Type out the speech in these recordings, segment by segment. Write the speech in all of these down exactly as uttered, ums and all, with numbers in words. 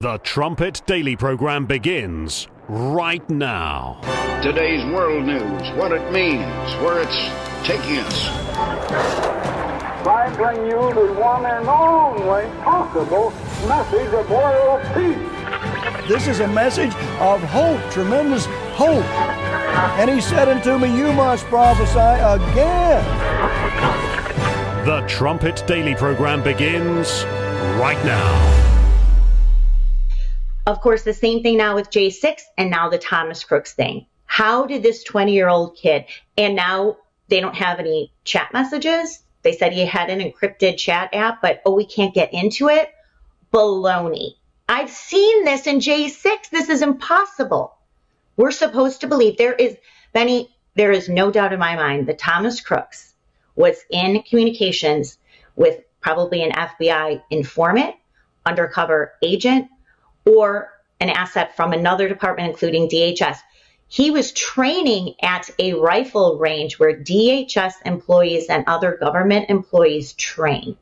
The Trumpet Daily program begins right now. Today's world news, what it means, where it's taking us. I bring you the one and only possible message of world peace. This is a message of hope, tremendous hope. And he said unto me, you must prophesy again. The Trumpet Daily program begins right now. Of course, the same thing now with J six and now the Thomas Crooks thing. How did this twenty-year-old kid, and now they don't have any chat messages. They said he had an encrypted chat app, but, oh, we can't get into it. Baloney. I've seen this in J six. This is impossible. We're supposed to believe there is, Benny, there is no doubt in my mind that Thomas Crooks was in communications with probably an F B I informant, undercover agent, or an asset from another department, including D H S. He was training at a rifle range where D H S employees and other government employees train.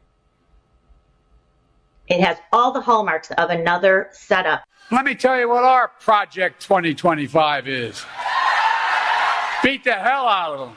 It has all the hallmarks of another setup. Let me tell you what our Project twenty twenty-five is. Beat the hell out of them.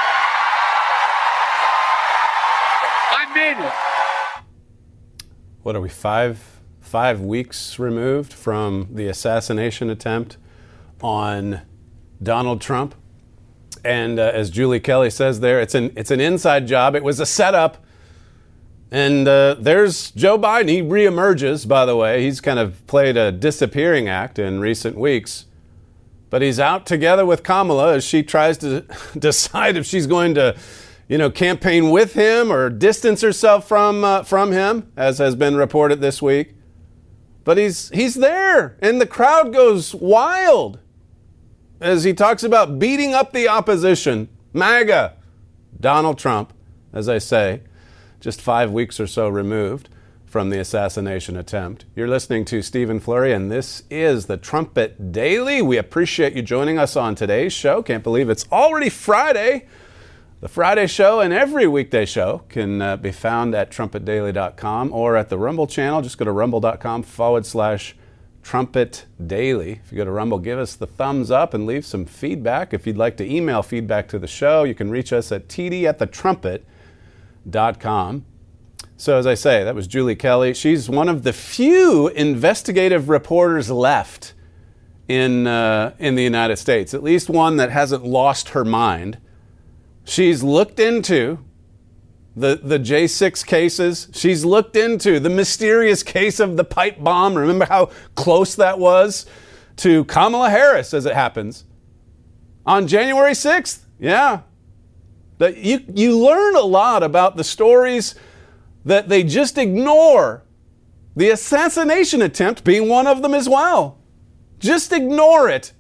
I mean it. What are we, five? Five weeks removed from the assassination attempt on Donald Trump. And uh, as Julie Kelly says there, it's an it's an inside job. It was a setup. And uh, there's Joe Biden. He reemerges, by the way. He's kind of played a disappearing act in recent weeks. But he's out together with Kamala as she tries to decide if she's going to, you know, campaign with him or distance herself from uh, from him, as has been reported this week. But he's he's there, and the crowd goes wild as he talks about beating up the opposition. MAGA, Donald Trump, as I say, just five weeks or so removed from the assassination attempt. You're listening to Stephen Flurry, and this is the Trumpet Daily. We appreciate you joining us on today's show. Can't believe it's already Friday. The Friday show and every weekday show can uh, be found at trumpet daily dot com or at the Rumble channel. Just go to rumble.com forward slash Trumpet Daily. If you go to Rumble, give us the thumbs up and leave some feedback. If you'd like to email feedback to the show, you can reach us at t d at the trumpet dot com. So as I say, that was Julie Kelly. She's one of the few investigative reporters left in uh, in the United States, at least one that hasn't lost her mind. She's looked into the, the J six cases. She's looked into the mysterious case of the pipe bomb. Remember how close that was to Kamala Harris, as it happens, on January sixth? Yeah. That you, you learn a lot about the stories that they just ignore. The assassination attempt being one of them as well. Just ignore it.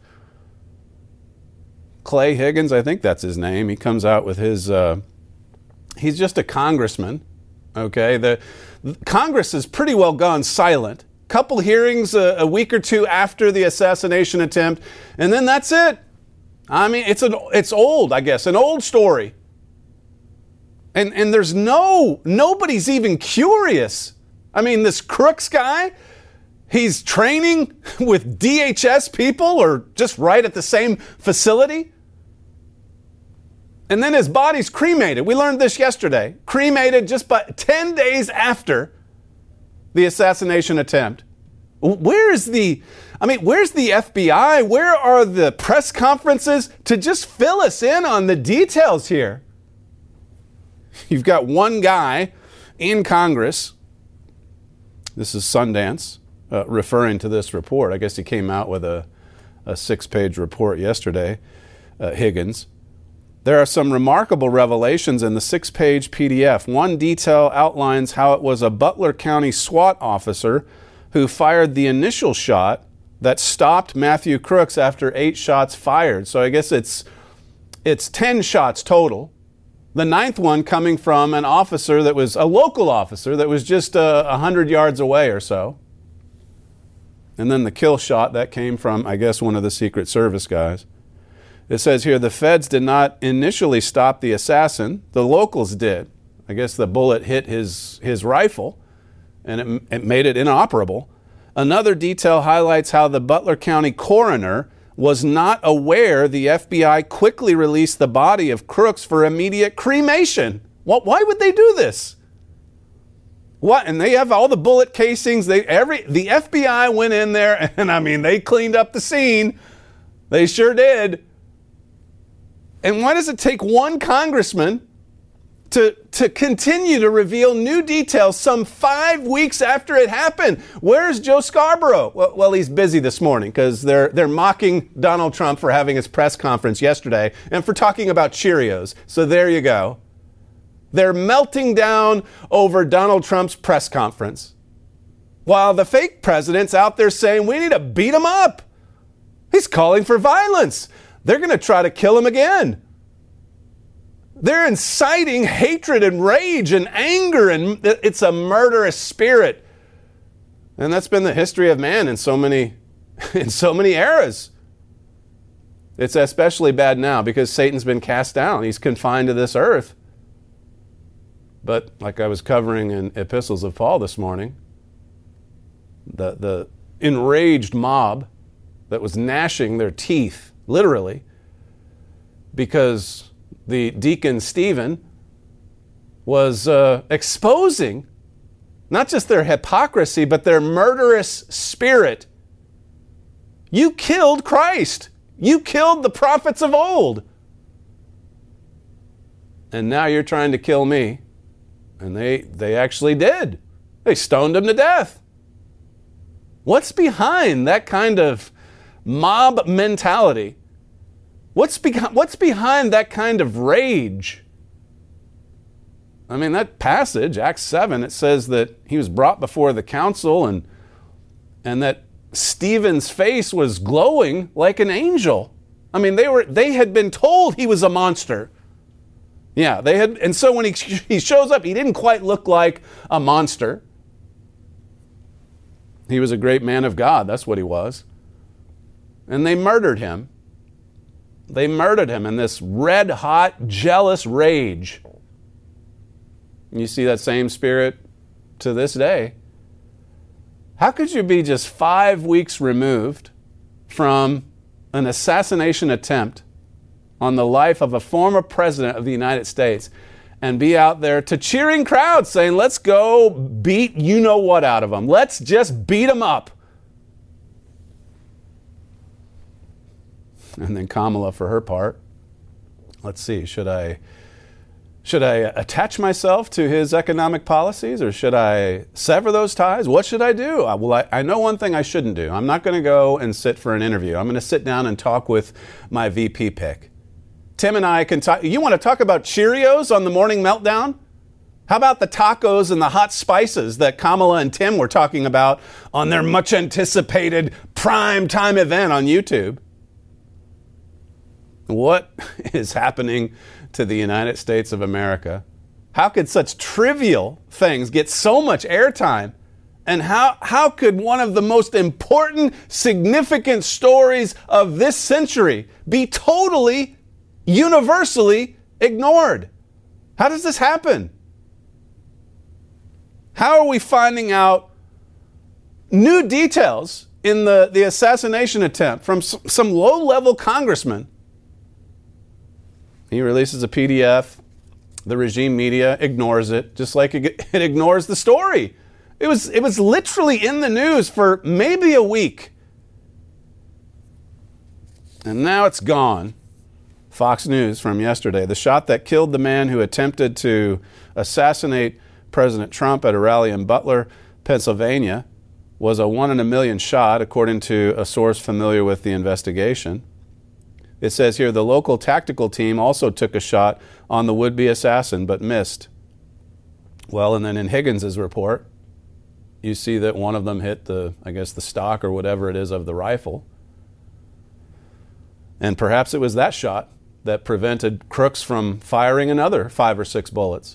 Clay Higgins, I think that's his name. He comes out with his, uh, he's just a congressman, okay? The, the Congress has pretty well gone silent. Couple hearings a, a week or two after the assassination attempt, and then that's it. I mean, it's an it's old, I guess, an old story. And and there's no, nobody's even curious. I mean, this Crooks guy, he's training with D H S people or just right at the same facility. And then his body's cremated. We learned this yesterday. Cremated just by ten days after the assassination attempt. Where is the, I mean, where's the F B I? Where are the press conferences to just fill us in on the details here? You've got one guy in Congress. This is Sundance, uh, referring to this report. I guess he came out with a, a six-page report yesterday, uh, Higgins. There are some remarkable revelations in the six-page P D F. One detail outlines how it was a Butler County SWAT officer who fired the initial shot that stopped Matthew Crooks after eight shots fired. So I guess it's it's ten shots total. The ninth one coming from an officer that was a local officer that was just uh, one hundred yards away or so. And then the kill shot that came from, I guess, one of the Secret Service guys. It says here, the feds did not initially stop the assassin. The locals did. I guess the bullet hit his, his rifle, and it, it made it inoperable. Another detail highlights how the Butler County coroner was not aware the F B I quickly released the body of Crooks for immediate cremation. What, why would they do this? What? And they have all the bullet casings. They every the F B I went in there, and I mean, they cleaned up the scene. They sure did. And why does it take one congressman to, to continue to reveal new details some five weeks after it happened? Where's Joe Scarborough? Well, well he's busy this morning because they're, they're mocking Donald Trump for having his press conference yesterday and for talking about Cheerios. So there you go. They're melting down over Donald Trump's press conference, while the fake president's out there saying we need to beat him up. He's calling for violence. They're going to try to kill him again. They're inciting hatred and rage and anger, and it's a murderous spirit. And that's been the history of man in so many, in so many eras. It's especially bad now because Satan's been cast down. He's confined to this earth. But like I was covering in Epistles of Paul this morning, the, the enraged mob that was gnashing their teeth, literally, because the deacon Stephen was uh, exposing not just their hypocrisy, but their murderous spirit. You killed Christ. You killed the prophets of old. And now you're trying to kill me. And they, they actually did. They stoned him to death. What's behind that kind of mob mentality? What's, be- what's behind that kind of rage? I mean, that passage, Acts seven, it says that he was brought before the council and, and that Stephen's face was glowing like an angel. I mean, they were they had been told he was a monster. Yeah, they had, and so when he, he shows up, he didn't quite look like a monster. He was a great man of God, that's what he was. And they murdered him. They murdered him in this red-hot, jealous rage. You see that same spirit to this day. How could you be just five weeks removed from an assassination attempt on the life of a former president of the United States and be out there to cheering crowds saying, let's go beat you-know-what out of them. Let's just beat them up. And then Kamala, for her part, let's see, should I should I attach myself to his economic policies or should I sever those ties? What should I do? Well, I, I know one thing I shouldn't do. I'm not going to go and sit for an interview. I'm going to sit down and talk with my V P pick. Tim and I can talk. You want to talk about Cheerios on the Morning Meltdown? How about the tacos and the hot spices that Kamala and Tim were talking about on their much anticipated prime time event on YouTube? What is happening to the United States of America? How could such trivial things get so much airtime? And how, how could one of the most important, significant stories of this century be totally, universally ignored? How does this happen? How are we finding out new details in the, the assassination attempt from s- some low-level congressman? He releases a P D F. The regime media ignores it, just like it, it ignores the story. It was, it was literally in the news for maybe a week. And now it's gone. Fox News from yesterday. The shot that killed the man who attempted to assassinate President Trump at a rally in Butler, Pennsylvania, was a one in a million shot, according to a source familiar with the investigation. It says here the local tactical team also took a shot on the would-be assassin but missed. Well, and then in Higgins's report, you see that one of them hit the, I guess, the stock or whatever it is of the rifle. And perhaps it was that shot that prevented Crooks from firing another five or six bullets.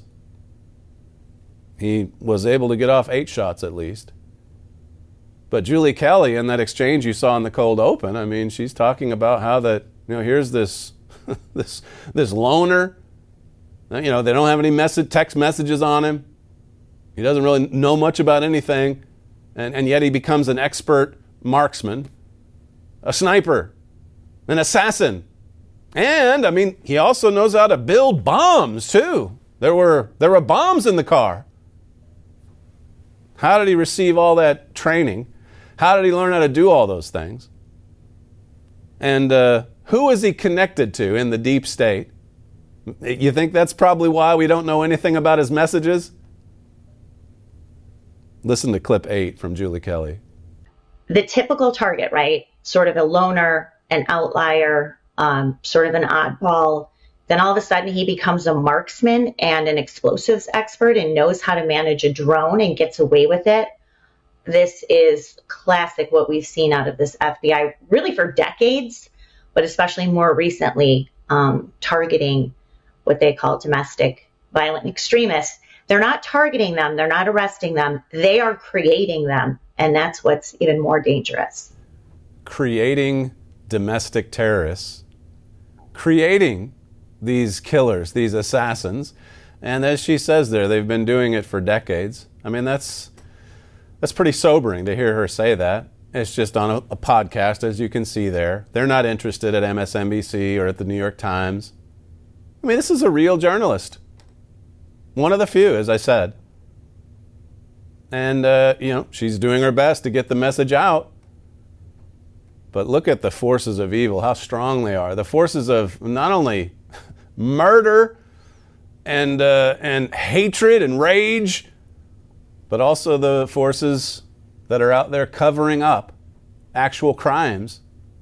He was able to get off eight shots at least. But Julie Kelly, in that exchange you saw in the cold open, I mean, she's talking about how that, you know, here's this this this loner. You know, they don't have any message, text messages on him. He doesn't really know much about anything. And, and yet he becomes an expert marksman, a sniper, an assassin. And, I mean, he also knows how to build bombs, too. There were, there were bombs in the car. How did he receive all that training? How did he learn how to do all those things? And uh, who is he connected to in the deep state? You think that's probably why we don't know anything about his messages? Listen to clip eight from Julie Kelly. The typical target, right? Sort of a loner, an outlier, um, sort of an oddball. Then all of a sudden he becomes a marksman and an explosives expert and knows how to manage a drone and gets away with it. This is classic what we've seen out of this F B I really for decades, but especially more recently, um, targeting what they call domestic violent extremists. They're not targeting them. They're not arresting them. They are creating them. And that's what's even more dangerous. Creating domestic terrorists, creating these killers, these assassins. And as she says there, they've been doing it for decades. I mean, that's that's pretty sobering to hear her say that. It's just on a, a podcast, as you can see there. They're not interested at M S N B C or at the New York Times. I mean, this is a real journalist. One of the few, as I said. And, uh, you know, she's doing her best to get the message out. But look at the forces of evil, how strong they are. The forces of not only murder and uh, and hatred and rage, but also the forces that are out there covering up actual crimes.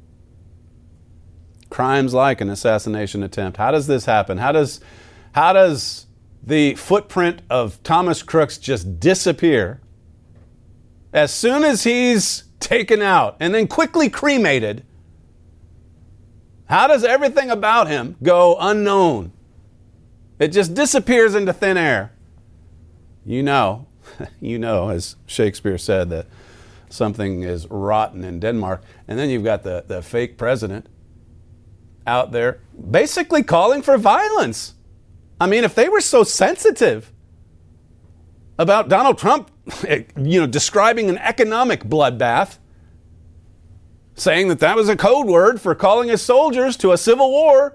Crimes like an assassination attempt. How does this happen? How does how does the footprint of Thomas Crooks just disappear as soon as he's taken out and then quickly cremated? How does everything about him go unknown? It just disappears into thin air. You know, you know, as Shakespeare said, that something is rotten in Denmark. And then you've got the, the fake president out there basically calling for violence. I mean, if they were so sensitive about Donald Trump, you know, describing an economic bloodbath, saying that that was a code word for calling his soldiers to a civil war.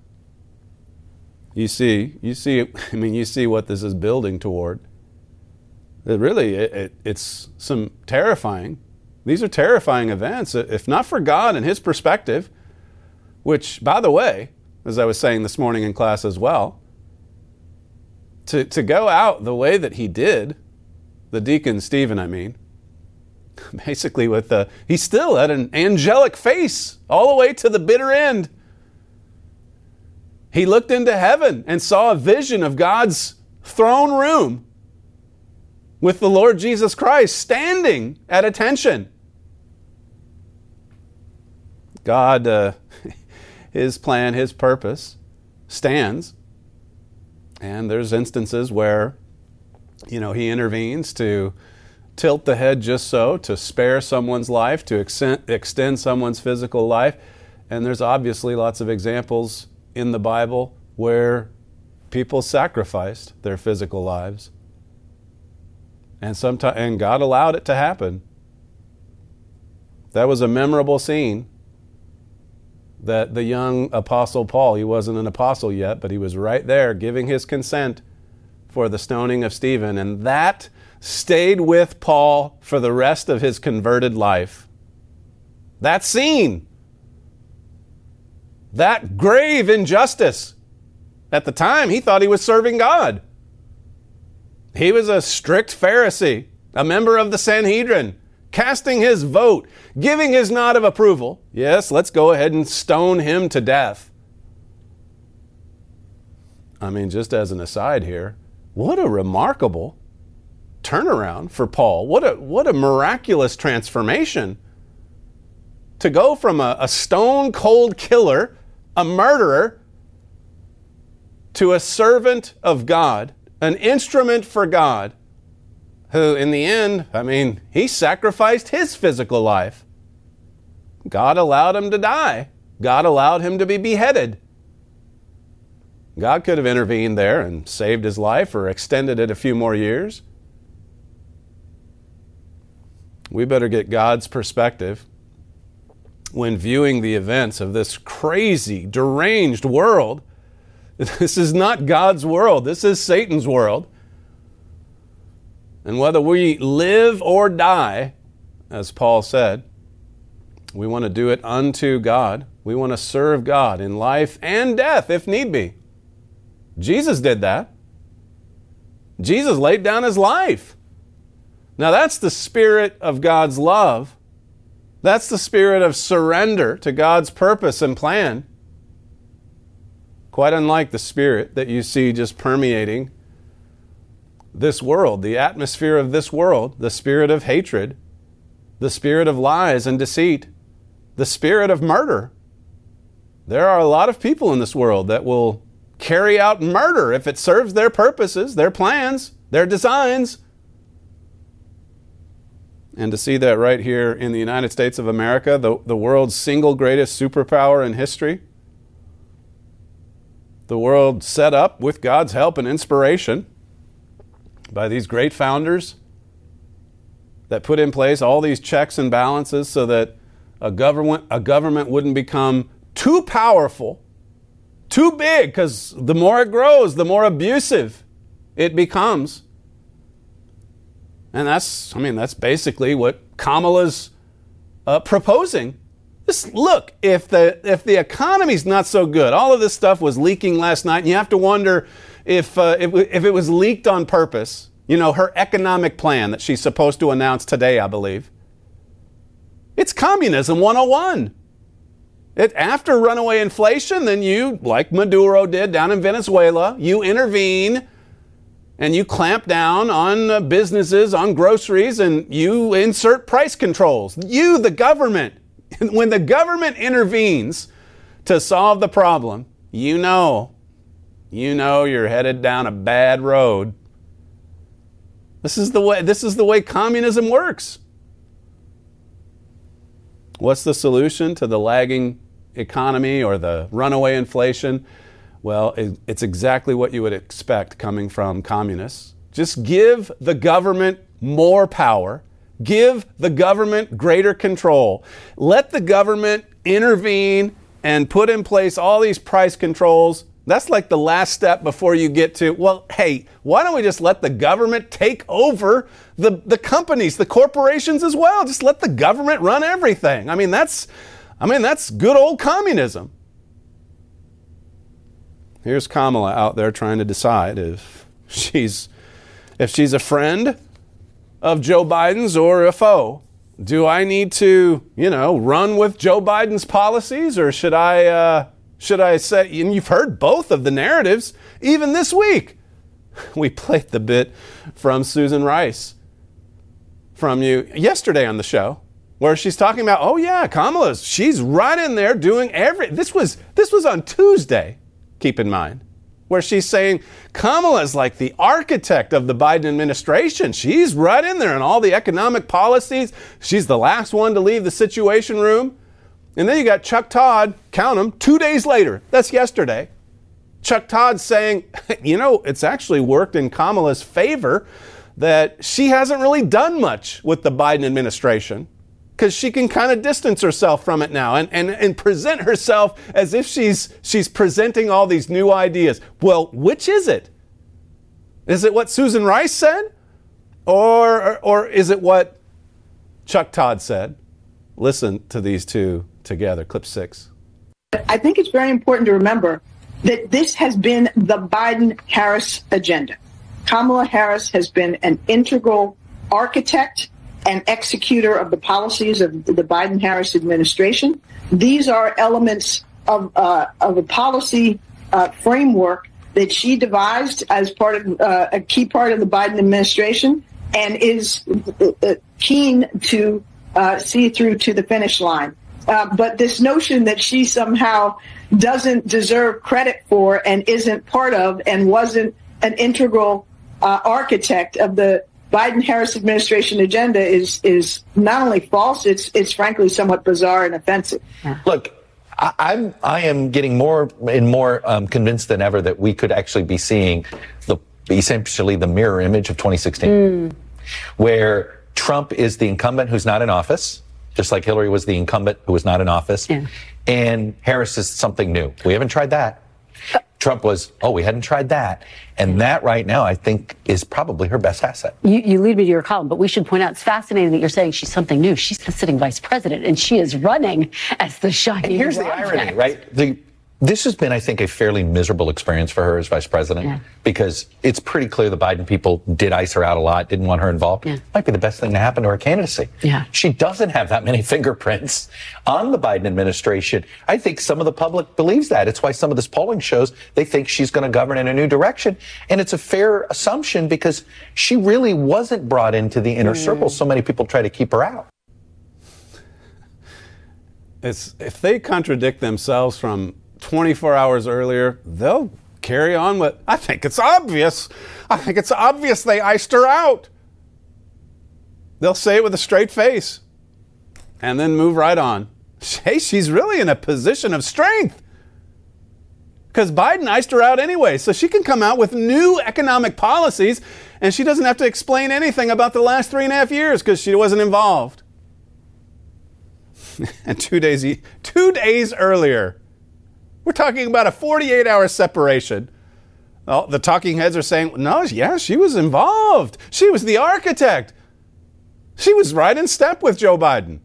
You see, you see, I mean, you see what this is building toward. It really, it, it, it's some terrifying. These are terrifying events, if not for God and his perspective, which, by the way, as I was saying this morning in class as well, to, to go out the way that he did, the deacon Stephen, I mean, basically with the, he still had an angelic face all the way to the bitter end. He looked into heaven and saw a vision of God's throne room with the Lord Jesus Christ standing at attention. God, uh, his plan, his purpose stands. And there's instances where, you know, he intervenes to tilt the head just so, to spare someone's life, to extend, extend someone's physical life. And there's obviously lots of examples in the Bible where people sacrificed their physical lives. And sometimes, and God allowed it to happen. That was a memorable scene that the young apostle Paul, he wasn't an apostle yet, but he was right there giving his consent for the stoning of Stephen. And that stayed with Paul for the rest of his converted life. That scene, that grave injustice. At the time, he thought he was serving God. He was a strict Pharisee, a member of the Sanhedrin, casting his vote, giving his nod of approval. Yes, let's go ahead and stone him to death. I mean, just as an aside here, what a remarkable turnaround for Paul. What a what a miraculous transformation. To go from a, a stone-cold killer, a murderer, to a servant of God, an instrument for God, who in the end, I mean, he sacrificed his physical life. God allowed him to die. God allowed him to be beheaded. God could have intervened there and saved his life or extended it a few more years. We better get God's perspective when viewing the events of this crazy, deranged world. This is not God's world. This is Satan's world. And whether we live or die, as Paul said, we want to do it unto God. We want to serve God in life and death, if need be. Jesus did that. Jesus laid down his life. Now that's the spirit of God's love. That's the spirit of surrender to God's purpose and plan. Quite unlike the spirit that you see just permeating this world, the atmosphere of this world, the spirit of hatred, the spirit of lies and deceit, the spirit of murder. There are a lot of people in this world that will carry out murder if it serves their purposes, their plans, their designs. And to see that right here in the United States of America, the, the world's single greatest superpower in history, the world set up with God's help and inspiration by these great founders that put in place all these checks and balances so that a government, a government wouldn't become too powerful, too big, because the more it grows, the more abusive it becomes. And that's, I mean, that's basically what Kamala's uh, proposing. Just look, if the if the economy's not so good, all of this stuff was leaking last night, and you have to wonder if uh, if, if it was leaked on purpose. You know, her economic plan that she's supposed to announce today, I believe. It's communism one oh one. It, after runaway inflation, then you, like Maduro did down in Venezuela, you intervene and you clamp down on uh, businesses, on groceries, and you insert price controls. You, the government, when the government intervenes to solve the problem, you know, you know you're headed down a bad road. This is the way, this is the way communism works. What's the solution to the lagging economy or the runaway inflation? Well, it's exactly what you would expect coming from communists. Just give the government more power. Give the government greater control. Let the government intervene and put in place all these price controls. That's like the last step before you get to, well, hey, why don't we just let the government take over the, the companies, the corporations as well? Just let the government run everything. I mean, that's, I mean, that's good old communism. Here's Kamala out there trying to decide if she's if she's a friend of Joe Biden's or a foe. Do I need to, you know, run with Joe Biden's policies, or should I uh, should I say? And you've heard both of the narratives even this week. We played the bit from Susan Rice from you yesterday on the show, where she's talking about, oh yeah, Kamala's she's right in there doing every. This was this was on Tuesday. Keep in mind, where she's saying Kamala's like the architect of the Biden administration. She's right in there in all the economic policies. She's the last one to leave the Situation Room. And then you got Chuck Todd, count them, two days later. That's yesterday. Chuck Todd saying, you know, it's actually worked in Kamala's favor that she hasn't really done much with the Biden administration, because she can kind of distance herself from it now and, and, and present herself as if she's she's presenting all these new ideas. Well, which is it? Is it what Susan Rice said? Or, or, or is it what Chuck Todd said? Listen to these two together. Clip six. I think it's very important to remember that this has been the Biden-Harris agenda. Kamala Harris has been an integral architect and executor of the policies of the Biden-Harris administration. These are elements of uh, of a policy uh, framework that she devised as part of uh, a key part of the Biden administration, and is uh, keen to uh, see through to the finish line. Uh, but this notion that she somehow doesn't deserve credit for and isn't part of and wasn't an integral uh, architect of the Biden-Harris administration agenda is is not only false, it's it's frankly somewhat bizarre and offensive. Look, I, I'm I am getting more and more um, convinced than ever that we could actually be seeing the essentially the mirror image of twenty sixteen, mm. where Trump is the incumbent who's not in office, just like Hillary was the incumbent who was not in office. Yeah. And Harris is something new. We haven't tried that. Trump was, oh, we hadn't tried that. And that right now, I think, is probably her best asset. You, you lead me to your column, but we should point out, it's fascinating that you're saying she's something new. She's the sitting vice president, and she is running as the shiny And here's the irony, right? The This has been, I think, a fairly miserable experience for her as vice president, yeah. because it's pretty clear the Biden people did ice her out a lot, didn't want her involved. Yeah. Might be the best thing to happen to her candidacy. Yeah. She doesn't have that many fingerprints on the Biden administration. I think some of the public believes that. It's why some of this polling shows they think she's going to govern in a new direction. And it's a fair assumption because she really wasn't brought into the inner mm. circle. So many people try to keep her out. It's, if they contradict themselves from twenty-four hours earlier, they'll carry on with, I think it's obvious. I think it's obvious they iced her out. They'll say it with a straight face and then move right on. Hey, she's really in a position of strength because Biden iced her out anyway, so she can come out with new economic policies and she doesn't have to explain anything about the last three and a half years because she wasn't involved. And two days, two days earlier, we're talking about a forty-eight hour separation. Well, the talking heads are saying, no, yeah, she was involved. She was the architect. She was right in step with Joe Biden.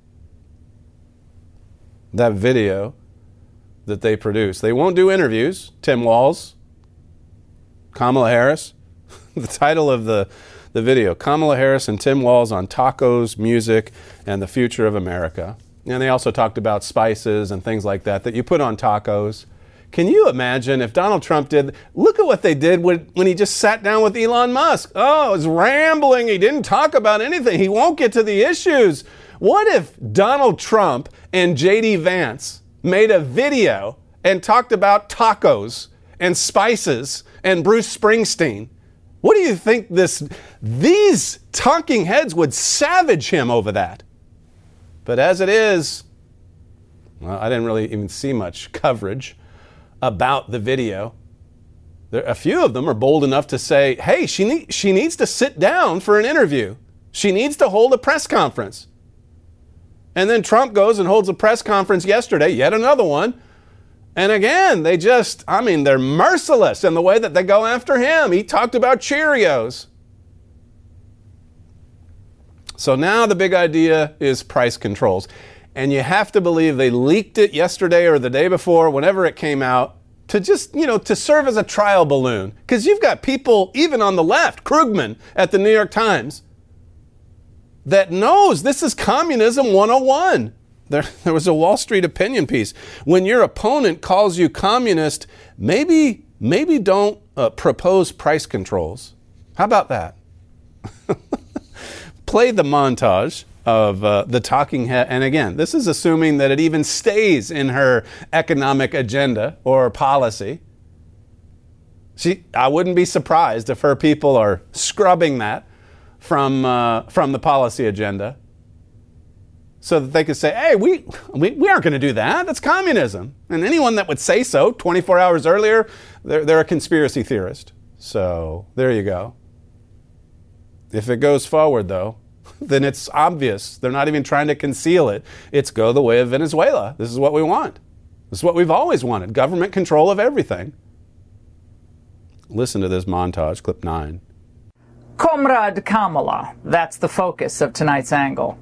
That video that they produced, they won't do interviews. Tim Walz, Kamala Harris. The title of the, the video, Kamala Harris and Tim Walz on tacos, music, and the future of America. And they also talked about spices and things like that that you put on tacos. Can you imagine if Donald Trump did, look at what they did when, when he just sat down with Elon Musk. Oh, it was rambling. He didn't talk about anything. He won't get to the issues. What if Donald Trump and J D Vance made a video and talked about tacos and spices and Bruce Springsteen? What do you think this, these talking heads would savage him over that? But as it is, well, I didn't really even see much coverage about the video. There, a few of them are bold enough to say, hey, she, need, she needs to sit down for an interview. She needs to hold a press conference. And then Trump goes and holds a press conference yesterday, yet another one. And again, they just, I mean, they're merciless in the way that they go after him. He talked about Cheerios. So now the big idea is price controls. And you have to believe they leaked it yesterday or the day before, whenever it came out, to just, you know, to serve as a trial balloon. Because you've got people, even on the left, Krugman at the New York Times, that knows this is communism one oh one. There, there was a Wall Street opinion piece. When your opponent calls you communist, maybe, maybe don't uh, propose price controls. How about that? Play the montage of uh, the talking head. And again, this is assuming that it even stays in her economic agenda or policy. She, I wouldn't be surprised if her people are scrubbing that from uh, from the policy agenda so that they could say, hey, we, we, we aren't going to do that. That's communism. And anyone that would say so twenty-four hours earlier, they're, they're a conspiracy theorist. So there you go. If it goes forward, though, then it's obvious. They're not even trying to conceal it. It's go the way of Venezuela. This is what we want. This is what we've always wanted. Government control of everything. Listen to this montage, clip nine. Comrade Kamala, that's the focus of tonight's angle.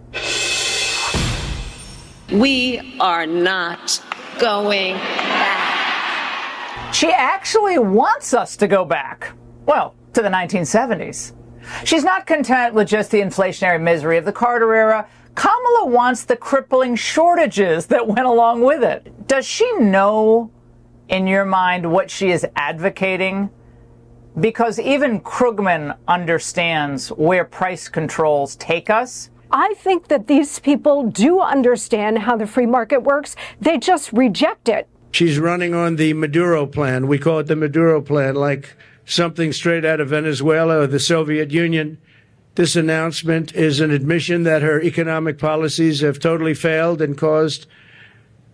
We are not going back. She actually wants us to go back. Well, to the nineteen seventies. She's not content with just the inflationary misery of the Carter era. Kamala wants the crippling shortages that went along with it. Does she know, in your mind, what she is advocating? Because even Krugman understands where price controls take us. I think that these people do understand how the free market works. They just reject it. She's running on the Maduro plan. We call it the Maduro plan, like something straight out of Venezuela or the Soviet Union. This announcement is an admission that her economic policies have totally failed and caused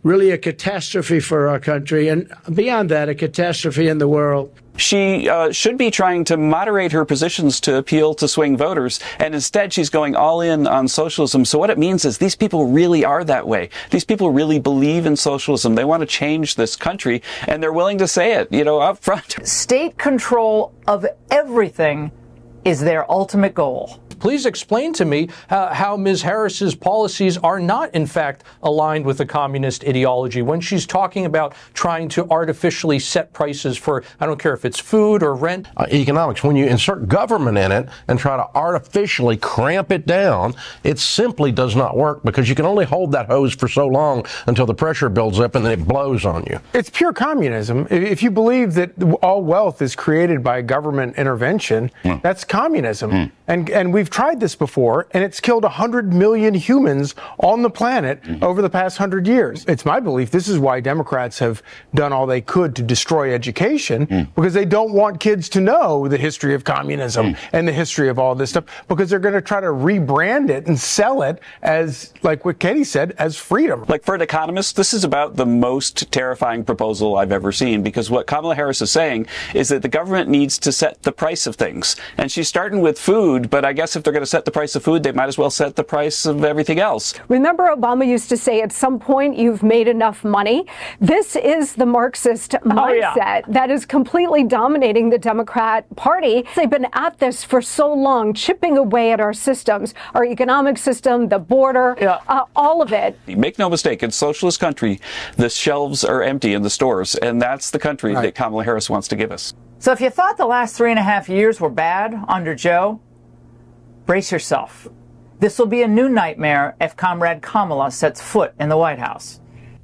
really a catastrophe for our country, and beyond that, a catastrophe in the world. She uh, should be trying to moderate her positions to appeal to swing voters, and instead she's going all in on socialism. So what it means is these people really are that way. These people really believe in socialism. They want to change this country, and they're willing to say it, you know, up front. State control of everything is their ultimate goal. Please explain to me uh, how Miz Harris's policies are not, in fact, aligned with the communist ideology when she's talking about trying to artificially set prices for, I don't care if it's food or rent. Uh, economics, when you insert government in it and try to artificially cramp it down, it simply does not work because you can only hold that hose for so long until the pressure builds up and then it blows on you. It's pure communism. If you believe that all wealth is created by government intervention, mm. that's communism. Mm. And, and we've tried this before, and it's killed one hundred million humans on the planet mm-hmm. over the past one hundred years. It's my belief this is why Democrats have done all they could to destroy education, mm. because they don't want kids to know the history of communism mm. and the history of all this stuff, because they're going to try to rebrand it and sell it as, like what Katie said, as freedom. Like, for an economist, this is about the most terrifying proposal I've ever seen, because what Kamala Harris is saying is that the government needs to set the price of things. And she's starting with food, but I guess if they're going to set the price of food, they might as well set the price of everything else. Remember, Obama used to say at some point you've made enough money. This is the Marxist mindset oh, yeah. that is completely dominating the Democrat Party. They've been at this for so long, chipping away at our systems, our economic system, the border, yeah. uh, all of it. Make no mistake, in a socialist country, the shelves are empty in the stores, and that's the country right. that Kamala Harris wants to give us. So if you thought the last three and a half years were bad under Joe, brace yourself. This will be a new nightmare if Comrade Kamala sets foot in the White House.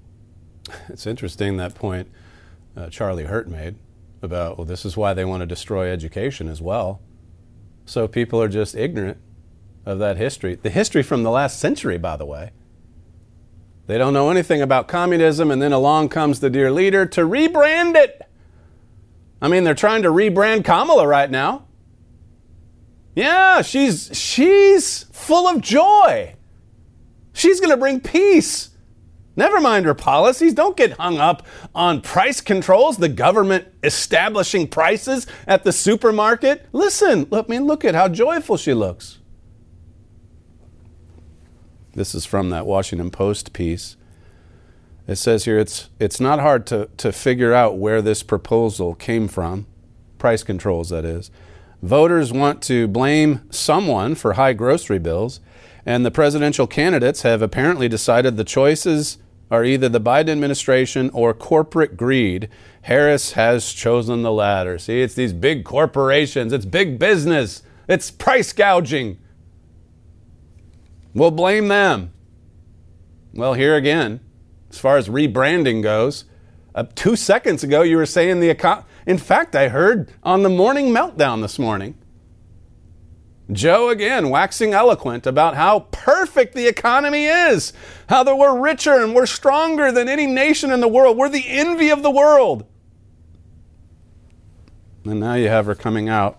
It's interesting, that point uh, Charlie Hurt made about, well, this is why they want to destroy education as well. So people are just ignorant of that history. The history from the last century, by the way. They don't know anything about communism, and then along comes the dear leader to rebrand it. I mean, they're trying to rebrand Kamala right now. Yeah, she's she's full of joy. She's going to bring peace. Never mind her policies. Don't get hung up on price controls, the government establishing prices at the supermarket. Listen, I mean, look at how joyful she looks. This is from that Washington Post piece. It says here, it's it's not hard to, to figure out where this proposal came from. Price controls, that is. Voters want to blame someone for high grocery bills, and the presidential candidates have apparently decided the choices are either the Biden administration or corporate greed. Harris has chosen the latter. See, it's these big corporations, it's big business, it's price gouging. We'll blame them. Well, here again, as far as rebranding goes, uh, two seconds ago you were saying the economy. In fact, I heard on the Morning Meltdown this morning, Joe again waxing eloquent about how perfect the economy is, how that we're richer and we're stronger than any nation in the world. We're the envy of the world. And now you have her coming out.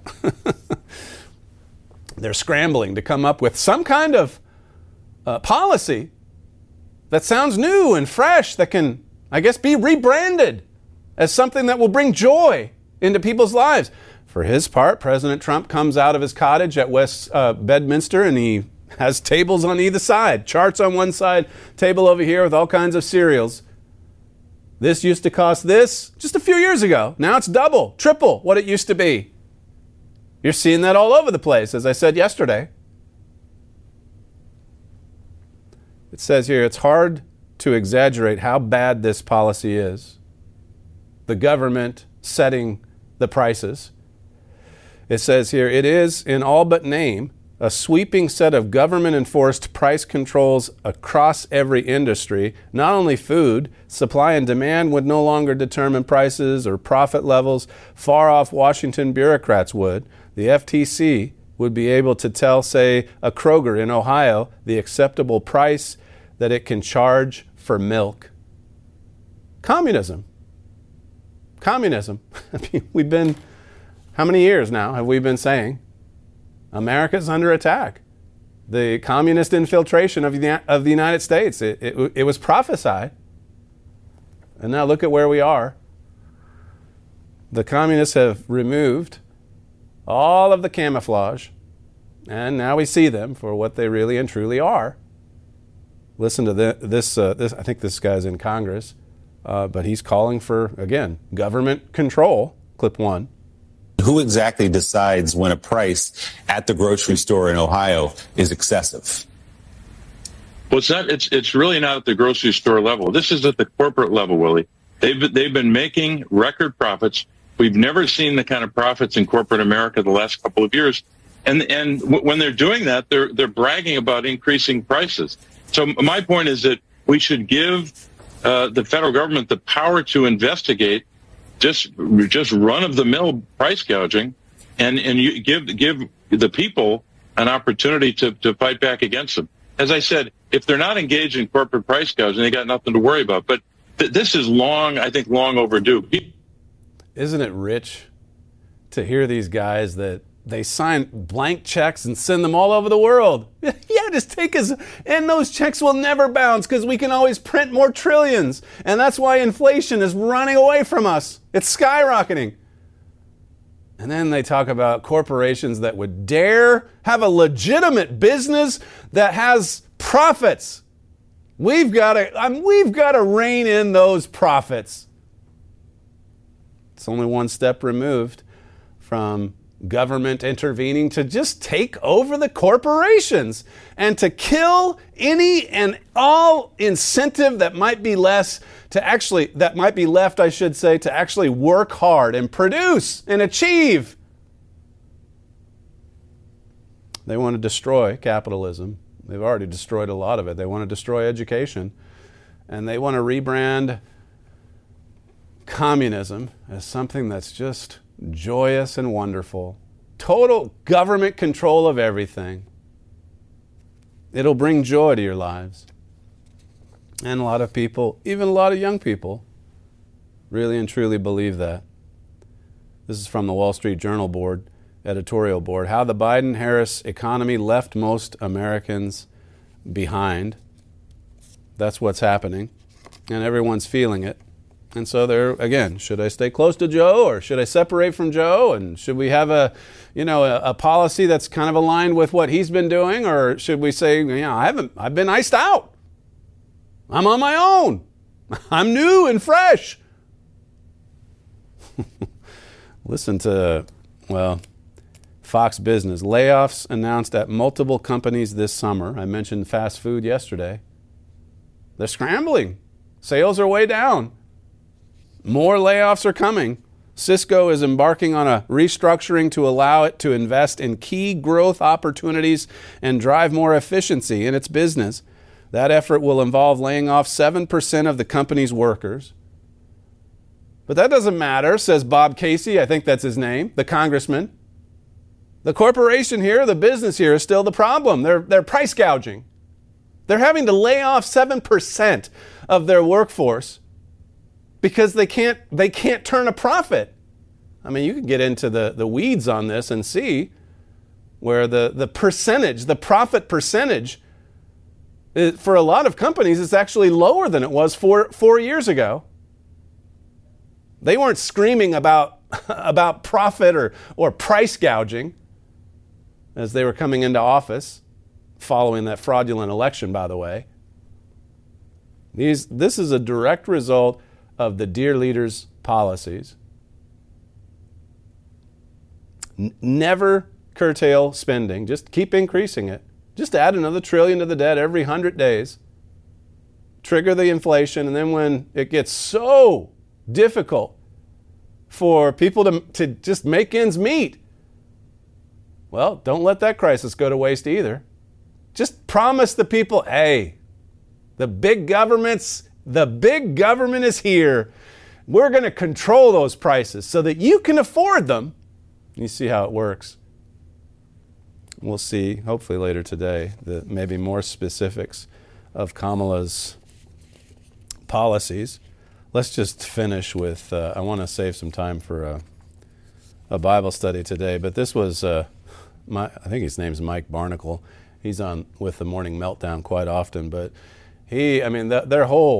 They're scrambling to come up with some kind of uh, policy that sounds new and fresh, that can, I guess, be rebranded as something that will bring joy into people's lives. For his part, President Trump comes out of his cottage at West uh, Bedminster, and he has tables on either side, charts on one side, table over here with all kinds of cereals. This used to cost this just a few years ago. Now it's double, triple what it used to be. You're seeing that all over the place, as I said yesterday. It says here, it's hard to exaggerate how bad this policy is. The government setting the prices. It says here, it is, in all but name, a sweeping set of government-enforced price controls across every industry. Not only food, supply and demand would no longer determine prices or profit levels. Far-off Washington bureaucrats would. The F T C would be able to tell, say, a Kroger in Ohio the acceptable price that it can charge for milk. Communism. Communism. I mean, we've been, how many years now have we been saying America's under attack? The communist infiltration of the, of the United States. It, it, it was prophesied And now look at where we are. The communists have removed all of the camouflage, and now we see them for what they really and truly are. Listen to the, this, uh, this. I think this guy's in Congress, uh, but he's calling for, again, government control. Clip one. Who exactly decides when a price at the grocery store in Ohio is excessive? Well, it's not. It's it's really not at the grocery store level. This is at the corporate level, Willie. They've they've been making record profits. We've never seen the kind of profits in corporate America the last couple of years, and and w- when they're doing that, they're they're bragging about increasing prices. So my point is that we should give uh, the federal government the power to investigate just just run of the mill price gouging, and and you give give the people an opportunity to to fight back against them. As I said, if they're not engaged in corporate price gouging, they got nothing to worry about. But th- this is long, I think, long overdue. Isn't it rich to hear these guys that they sign blank checks and send them all over the world? Yeah, just take us, and those checks will never bounce because we can always print more trillions. And that's why inflation is running away from us. It's skyrocketing. And then they talk about corporations that would dare have a legitimate business that has profits. We've got to, um, we've got to rein in those profits. It's only one step removed from government intervening to just take over the corporations and to kill any and all incentive that might be less to actually, that might be left, I should say, to actually work hard and produce and achieve. They want to destroy capitalism. They've already destroyed a lot of it. They want to destroy education. And they want to rebrand communism as something that's just joyous and wonderful. Total government control of everything. It'll bring joy to your lives. And a lot of people, even a lot of young people, really and truly believe that. This is from the Wall Street Journal board, editorial board. How the Biden-Harris economy left most Americans behind. That's what's happening. And everyone's feeling it. And so they're, again, should I stay close to Joe or should I separate from Joe? And should we have a, you know, a, a policy that's kind of aligned with what he's been doing? Or should we say, you know, I haven't, I've been iced out. I'm on my own. I'm new and fresh. Listen to, well, Fox Business. Layoffs announced at multiple companies this summer. I mentioned fast food yesterday. They're scrambling. Sales are way down. More layoffs are coming. Cisco is embarking on a restructuring to allow it to invest in key growth opportunities and drive more efficiency in its business. That effort will involve laying off seven percent of the company's workers. But that doesn't matter, says Bob Casey, I think that's his name, the congressman. The corporation here, the business here is still the problem. They're, they're price gouging. They're having to lay off seven percent of their workforce because they can't, they can't turn a profit. I mean, you can get into the, the weeds on this and see where the, the percentage, the profit percentage, is, for a lot of companies, is actually lower than it was four, four years ago. They weren't screaming about, about profit or, or price gouging as they were coming into office, following that fraudulent election, by the way. These, this is a direct result of the dear leaders' policies. N- never curtail spending. Just keep increasing it. Just add another trillion to the debt every hundred days. Trigger the inflation, and then when it gets so difficult for people to, to just make ends meet, well, don't let that crisis go to waste either. Just promise the people, hey, the big government's, the big government is here. We're going to control those prices so that you can afford them. You see how it works. We'll see, hopefully later today, the maybe more specifics of Kamala's policies. Let's just finish with, uh, I want to save some time for a, a Bible study today, but this was, uh, my, I think his name's Mike Barnacle. He's on with the Morning Meltdown quite often, but he, I mean, th- their whole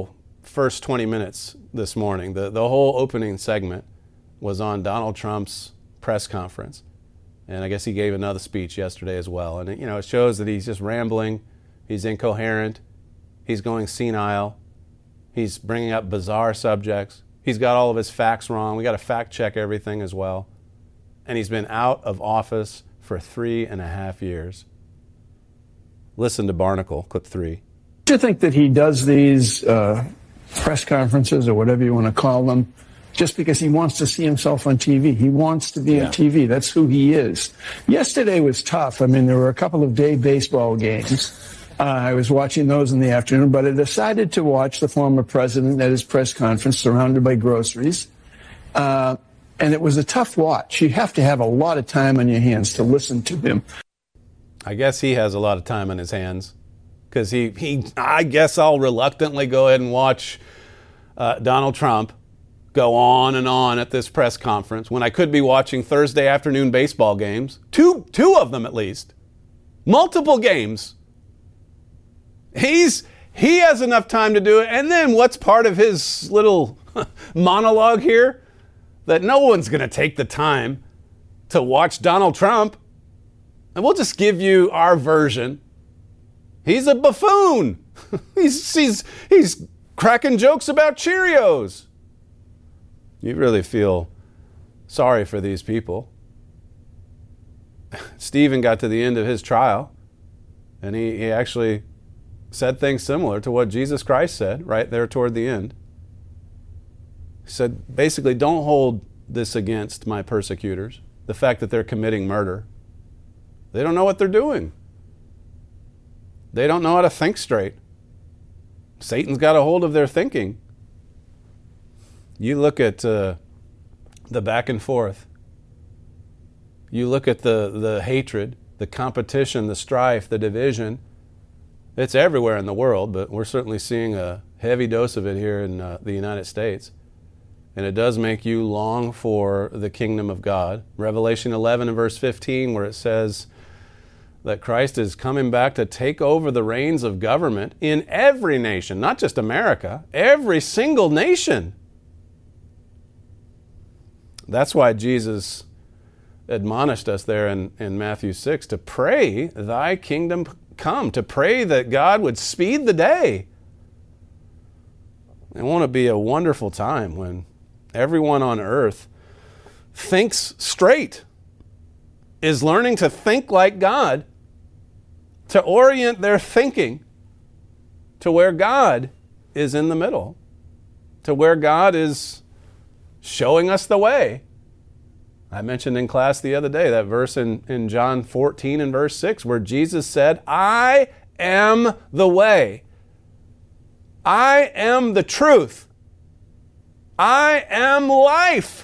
first twenty minutes this morning. The, the whole opening segment was on Donald Trump's press conference. And I guess he gave another speech yesterday as well. And, it, you know, it shows that he's just rambling. He's incoherent. He's going senile. He's bringing up bizarre subjects. He's got all of his facts wrong. We got to fact check everything as well. And he's been out of office for three and a half years. Listen to Barnacle, clip three. Do you think that he does these uh, press conferences or whatever you want to call them just because he wants to see himself on T V? He wants to be yeah. on T V. That's who he is. Yesterday was tough. I mean, there were a couple of day baseball games. Uh, I was watching those in the afternoon, but I decided to watch the former president at his press conference surrounded by groceries. Uh, and it was a tough watch. You have to have a lot of time on your hands to listen to him. I guess he has a lot of time on his hands because he, he, I guess I'll reluctantly go ahead and watch uh, Donald Trump go on and on at this press conference when I could be watching Thursday afternoon baseball games, two, two of them at least, multiple games. He's, he has enough time to do it. And then what's part of his little monologue here? That no one's going to take the time to watch Donald Trump. And we'll just give you our version. He's a buffoon. he's, he's, he's cracking jokes about Cheerios. You really feel sorry for these people. Stephen got to the end of his trial, and he, he actually said things similar to what Jesus Christ said right there toward the end. He said, basically, don't hold this against my persecutors, the fact that they're committing murder. They don't know what they're doing. They don't know how to think straight. Satan's got a hold of their thinking. You look at uh, the back and forth. You look at the, the hatred, the competition, the strife, the division. It's everywhere in the world, but we're certainly seeing a heavy dose of it here in uh, the United States. And it does make you long for the kingdom of God. Revelation eleven and verse fifteen, where it says that Christ is coming back to take over the reins of government in every nation, not just America, every single nation. That's why Jesus admonished us there in, in Matthew six to pray, thy kingdom come, to pray that God would speed the day. It won't it be a wonderful time when everyone on earth thinks straight, is learning to think like God, to orient their thinking to where God is in the middle, to where God is showing us the way. I mentioned in class the other day that verse in, in John fourteen and verse six where Jesus said, I am the way. I am the truth. I am life.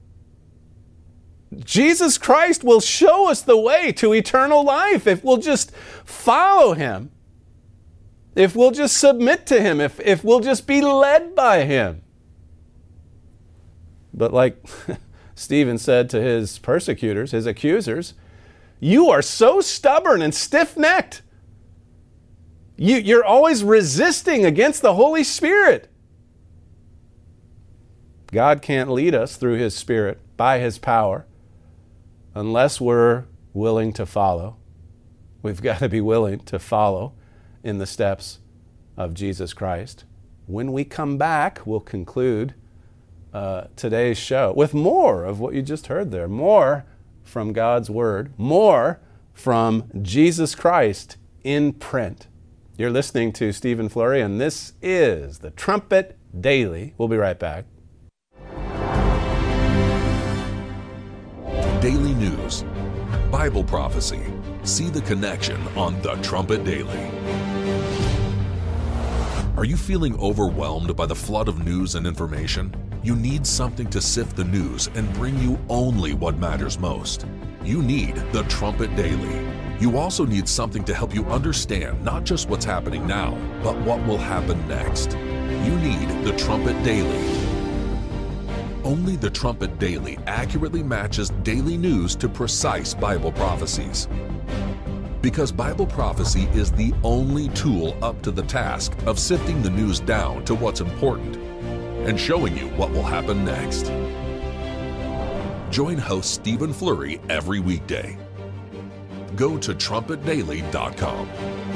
Jesus Christ will show us the way to eternal life if we'll just follow Him, if we'll just submit to Him, if, if we'll just be led by Him. But like Stephen said to his persecutors, his accusers, you are so stubborn and stiff-necked. You, you're always resisting against the Holy Spirit. God can't lead us through His Spirit by His power unless we're willing to follow. We've got to be willing to follow in the steps of Jesus Christ. When we come back, we'll conclude uh, today's show with more of what you just heard there, more from God's Word, more from Jesus Christ in print. You're listening to Stephen Flurry, and this is the Trumpet Daily. We'll be right back. Daily news, Bible prophecy. See the connection on the Trumpet Daily. Are you feeling overwhelmed by the flood of news and information? You need something to sift the news and bring you only what matters most. You need the Trumpet Daily. You also need something to help you understand not just what's happening now, but what will happen next. You need the Trumpet Daily. Only the Trumpet Daily accurately matches daily news to precise Bible prophecies. Because Bible prophecy is the only tool up to the task of sifting the news down to what's important and showing you what will happen next. Join host Stephen Flurry every weekday. Go to trumpet daily dot com.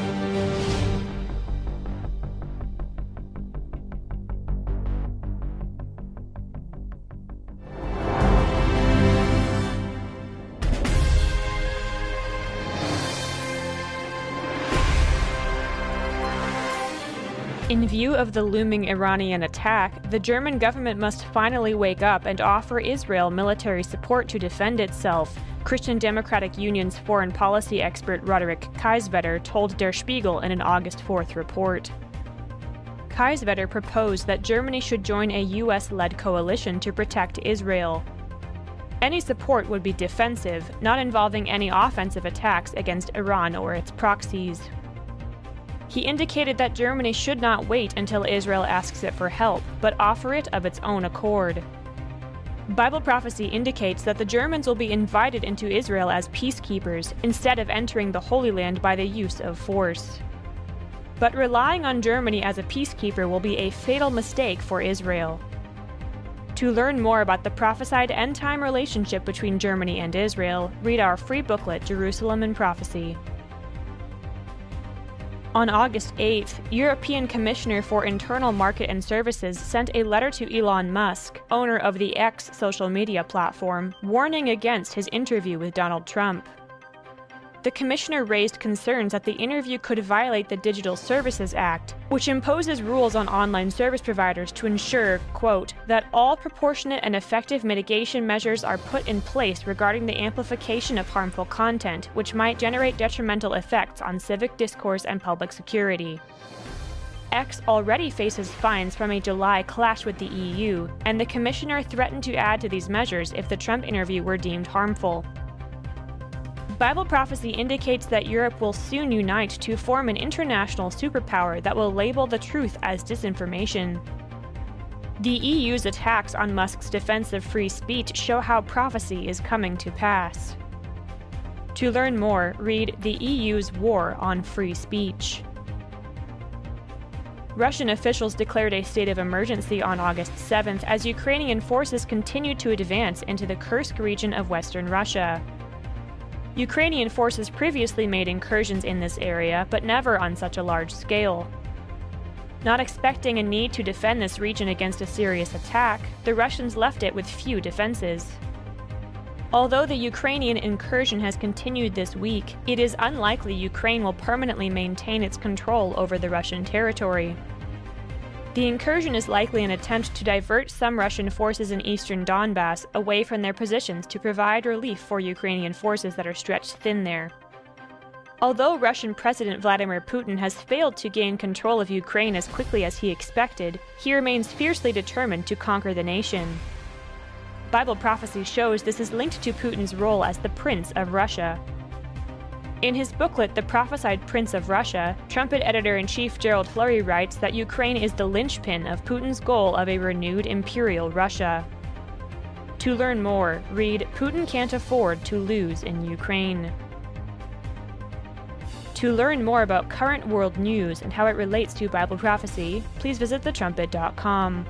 In view of the looming Iranian attack, the German government must finally wake up and offer Israel military support to defend itself, Christian Democratic Union's foreign policy expert Roderick Kiesewetter told Der Spiegel in an August fourth report. Kiesewetter proposed that Germany should join a U S-led coalition to protect Israel. Any support would be defensive, not involving any offensive attacks against Iran or its proxies. He indicated that Germany should not wait until Israel asks it for help, but offer it of its own accord. Bible prophecy indicates that the Germans will be invited into Israel as peacekeepers instead of entering the Holy Land by the use of force. But relying on Germany as a peacekeeper will be a fatal mistake for Israel. To learn more about the prophesied end-time relationship between Germany and Israel, read our free booklet, Jerusalem in Prophecy. On August eighth, European Commissioner for Internal Market and Services sent a letter to Elon Musk, owner of the X social media platform, warning against his interview with Donald Trump. The commissioner raised concerns that the interview could violate the Digital Services Act, which imposes rules on online service providers to ensure, quote, that all proportionate and effective mitigation measures are put in place regarding the amplification of harmful content, which might generate detrimental effects on civic discourse and public security. X already faces fines from a July clash with the E U, and the commissioner threatened to add to these measures if the Trump interview were deemed harmful. Bible prophecy indicates that Europe will soon unite to form an international superpower that will label the truth as disinformation. The E U's attacks on Musk's defense of free speech show how prophecy is coming to pass. To learn more, read The E U's War on Free Speech. Russian officials declared a state of emergency on August seventh as Ukrainian forces continued to advance into the Kursk region of western Russia. Ukrainian forces previously made incursions in this area, but never on such a large scale. Not expecting a need to defend this region against a serious attack, the Russians left it with few defenses. Although the Ukrainian incursion has continued this week, it is unlikely Ukraine will permanently maintain its control over the Russian territory. The incursion is likely an attempt to divert some Russian forces in eastern Donbass away from their positions to provide relief for Ukrainian forces that are stretched thin there. Although Russian President Vladimir Putin has failed to gain control of Ukraine as quickly as he expected, he remains fiercely determined to conquer the nation. Bible prophecy shows this is linked to Putin's role as the Prince of Russia. In his booklet, The Prophesied Prince of Russia, Trumpet Editor-in-Chief Gerald Flurry writes that Ukraine is the linchpin of Putin's goal of a renewed imperial Russia. To learn more, read Putin Can't Afford to Lose in Ukraine. To learn more about current world news and how it relates to Bible prophecy, please visit the trumpet dot com.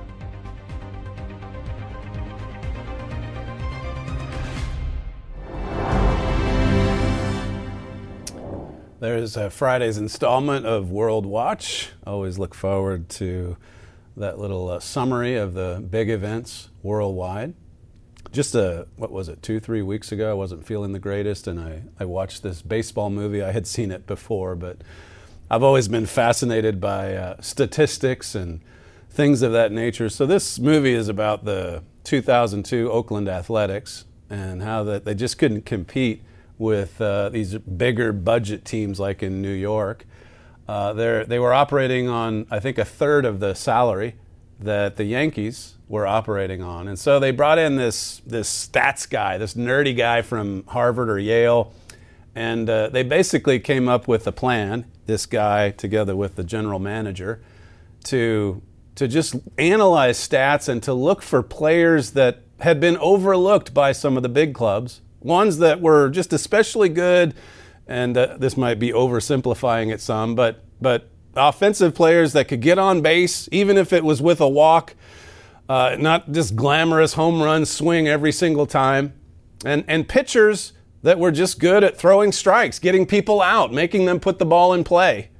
There's a Friday's installment of World Watch. Always look forward to that little uh, summary of the big events worldwide. Just a, what was it, two, three weeks ago, I wasn't feeling the greatest, and I, I watched this baseball movie. I had seen it before, but I've always been fascinated by uh, statistics and things of that nature. So this movie is about the two thousand two Oakland Athletics and how that they just couldn't compete with uh, these bigger budget teams like in New York. Uh, they were operating on, I think, a third of the salary that the Yankees were operating on. And so they brought in this, this stats guy, this nerdy guy from Harvard or Yale, and uh, they basically came up with a plan, this guy together with the general manager, to, to just analyze stats and to look for players that had been overlooked by some of the big clubs, ones that were just especially good and uh, this might be oversimplifying it some, but but offensive players that could get on base, even if it was with a walk, uh, not just glamorous home run swing every single time, and and pitchers that were just good at throwing strikes, getting people out, making them put the ball in play.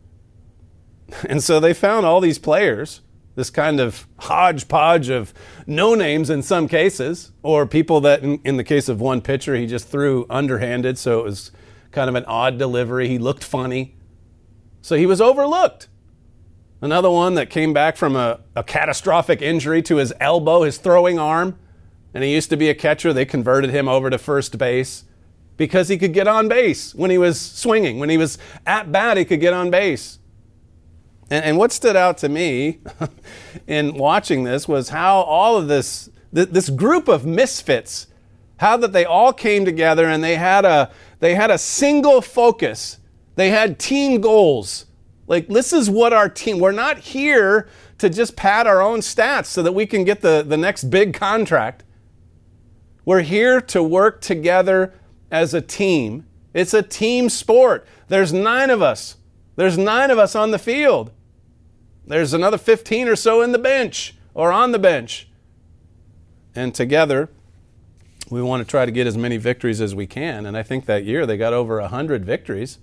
And so they found all these players, this kind of hodgepodge of no-names in some cases, or people that, in, in the case of one pitcher, he just threw underhanded, so it was kind of an odd delivery. He looked funny. So he was overlooked. Another one that came back from a, a catastrophic injury to his elbow, his throwing arm, and he used to be a catcher. They converted him over to first base because he could get on base when he was swinging. When he was at bat, he could get on base. And, and what stood out to me in watching this was how all of this, th- this group of misfits, how that they all came together and they had a they had a single focus. They had team goals. Like, this is what our team, we're not here to just pad our own stats so that we can get the, the next big contract. We're here to work together as a team. It's a team sport. There's nine of us. There's nine of us on the field. There's another fifteen or so in the bench or on the bench. And together, we want to try to get as many victories as we can. And I think that year they got over one hundred victories.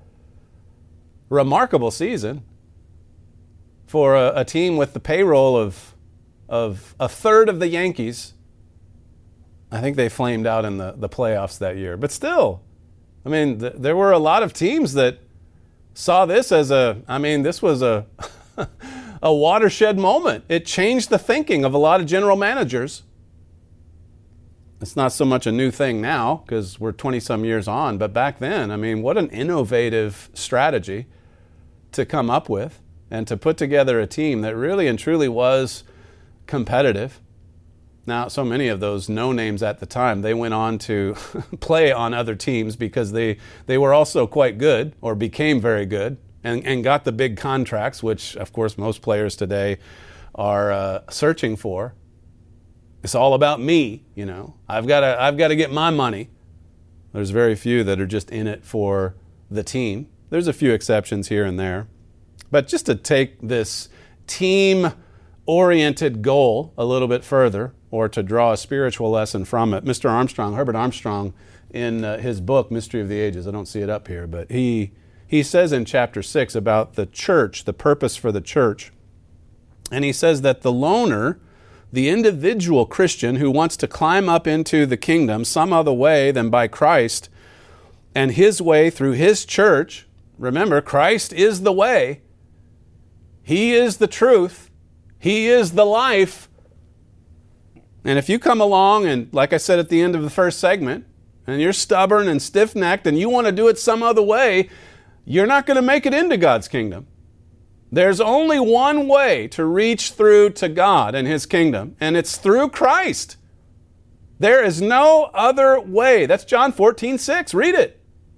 Remarkable season for a, a team with the payroll of, of a third of the Yankees. I think they flamed out in the, the playoffs that year. But still, I mean, th- there were a lot of teams that saw this as a, I mean, this was a, a watershed moment. It changed the thinking of a lot of general managers. It's not so much a new thing now because we're twenty-some years on, but back then, I mean, what an innovative strategy to come up with and to put together a team that really and truly was competitive. Now, so many of those no-names at the time, they went on to play on other teams because they, they were also quite good or became very good and, and got the big contracts, which, of course, most players today are uh, searching for. It's all about me, you know. I've got to I've got to get my money. There's very few that are just in it for the team. There's a few exceptions here and there. But just to take this team-oriented goal a little bit further, or to draw a spiritual lesson from it, Mister Armstrong, Herbert Armstrong, in uh, his book, Mystery of the Ages, I don't see it up here, but he he says in chapter six about the church, the purpose for the church, and he says that the loner, the individual Christian who wants to climb up into the kingdom some other way than by Christ and his way through his church, remember, Christ is the way, he is the truth, he is the life. And if you come along and, like I said at the end of the first segment, and you're stubborn and stiff-necked and you want to do it some other way, you're not going to make it into God's kingdom. There's only one way to reach through to God and his kingdom, and it's through Christ. There is no other way. That's John fourteen six. Read it.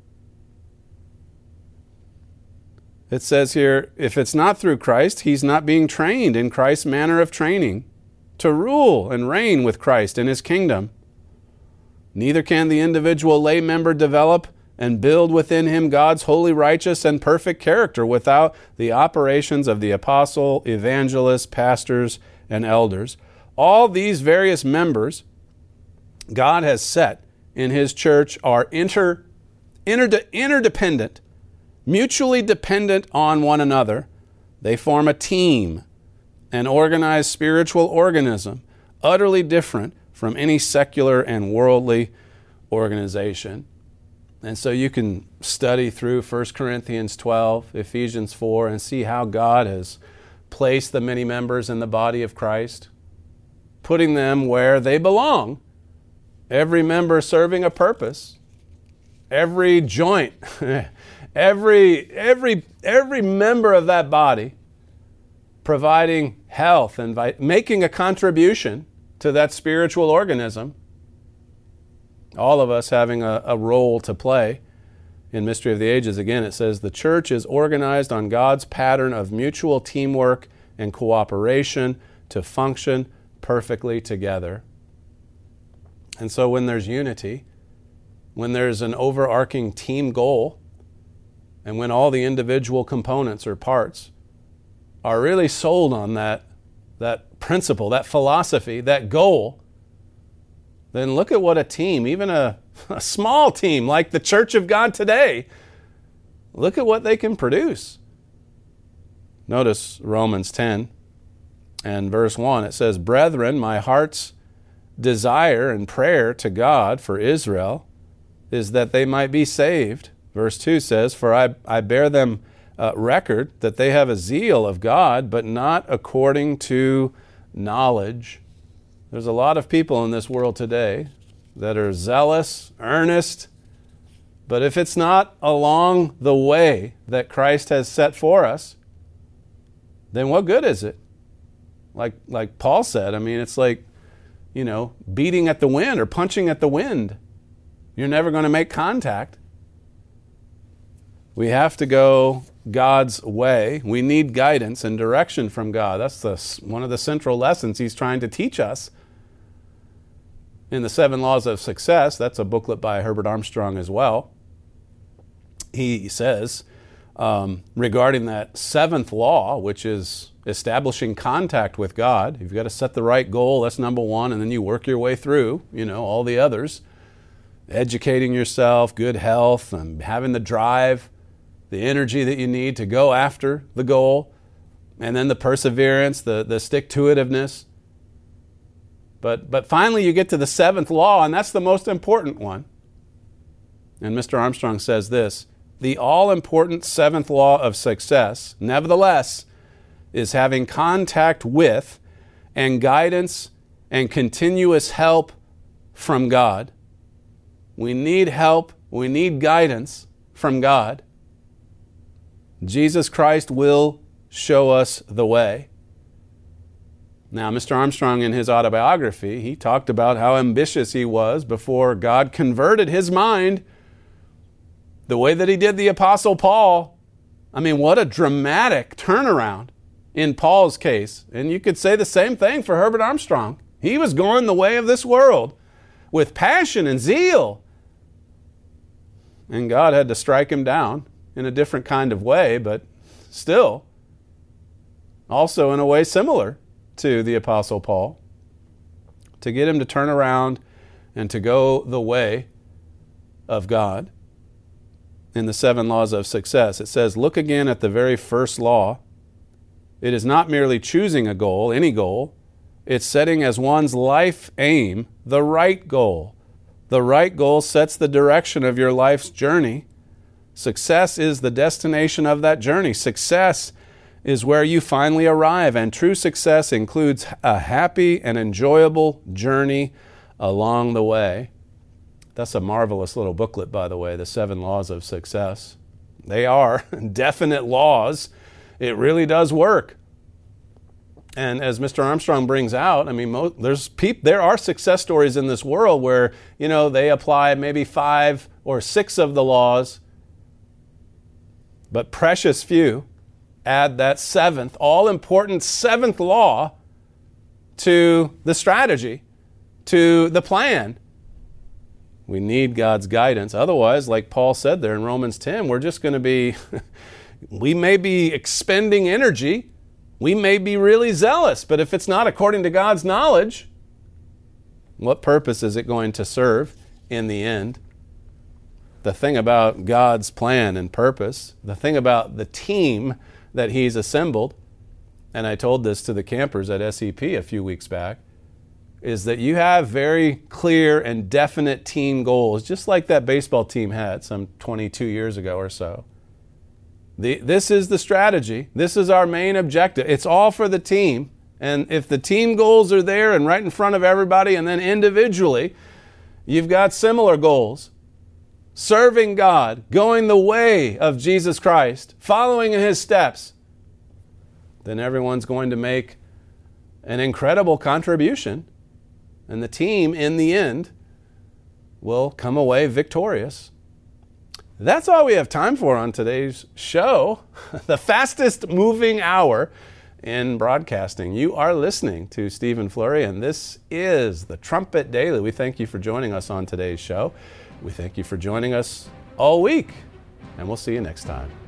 It says here, if it's not through Christ, he's not being trained in Christ's manner of training to rule and reign with Christ in his kingdom. Neither can the individual lay member develop and build within him God's holy, righteous, and perfect character without the operations of the apostle, evangelists, pastors, and elders. All these various members God has set in his church are inter, inter, interdependent, mutually dependent on one another. They form a team, an organized spiritual organism, utterly different from any secular and worldly organization. And so you can study through First Corinthians twelve, Ephesians four, and see how God has placed the many members in the body of Christ, putting them where they belong, every member serving a purpose, every joint, every, every, every member of that body providing health and vi- making a contribution to that spiritual organism. All of us having a, a role to play in Mystery of the Ages. Again, it says the church is organized on God's pattern of mutual teamwork and cooperation to function perfectly together. And so when there's unity, when there's an overarching team goal, and when all the individual components or parts are really sold on that, that principle, that philosophy, that goal, then look at what a team, even a, a small team like the Church of God today, look at what they can produce. Notice Romans ten and verse one. It says, "Brethren, my heart's desire and prayer to God for Israel is that they might be saved." Verse two says, "For I, I bear them uh, record that they have a zeal of God, but not according to knowledge." There's a lot of people in this world today that are zealous, earnest, but if it's not along the way that Christ has set for us, then what good is it? Like, like Paul said, I mean, it's like, you know, beating at the wind or punching at the wind. You're never going to make contact. We have to go God's way. We need guidance and direction from God. That's the, one of the central lessons he's trying to teach us in the Seven Laws of Success. That's a booklet by Herbert Armstrong as well. He says, um, regarding that seventh law, which is establishing contact with God, you've got to set the right goal. That's number one. And then you work your way through, you know, all the others. Educating yourself, good health, and having the drive, the energy that you need to go after the goal, and then the perseverance, the, the stick-to-itiveness. But, but finally you get to the seventh law, and that's the most important one. And Mister Armstrong says this: "The all-important seventh law of success, nevertheless, is having contact with and guidance and continuous help from God." We need help, we need guidance from God. Jesus Christ will show us the way. Now, Mister Armstrong, in his autobiography, he talked about how ambitious he was before God converted his mind the way that he did the Apostle Paul. I mean, what a dramatic turnaround in Paul's case. And you could say the same thing for Herbert Armstrong. He was going the way of this world with passion and zeal. And God had to strike him down in a different kind of way, but still, also in a way similar to the Apostle Paul, to get him to turn around and to go the way of God. In the Seven Laws of Success, it says, look again at the very first law. It is not merely choosing a goal, any goal. It's setting as one's life aim the right goal. The right goal sets the direction of your life's journey. Success is the destination of that journey. Success is where you finally arrive, and true success includes a happy and enjoyable journey along the way. That's a marvelous little booklet, by the way, The Seven Laws of Success. They are definite laws. It really does work. And as Mister Armstrong brings out, I mean, mo- there's peop- there are success stories in this world where, you know, they apply maybe five or six of the laws, but precious few add that seventh, all-important seventh law to the strategy, to the plan. We need God's guidance. Otherwise, like Paul said there in Romans ten, we're just going to be, we may be expending energy, we may be really zealous, but if it's not according to God's knowledge, what purpose is it going to serve in the end? The thing about God's plan and purpose, the thing about the team that He's assembled, and I told this to the campers at S E P a few weeks back, is that you have very clear and definite team goals, just like that baseball team had some twenty-two years ago or so. The, this is the strategy. This is our main objective. It's all for the team. And if the team goals are there and right in front of everybody, and then individually, you've got similar goals. Serving God, going the way of Jesus Christ, following in His steps, then everyone's going to make an incredible contribution. And the team, in the end, will come away victorious. That's all we have time for on today's show. The fastest moving hour in broadcasting. You are listening to Stephen Flurry, and this is the Trumpet Daily. We thank you for joining us on today's show. We thank you for joining us all week, and we'll see you next time.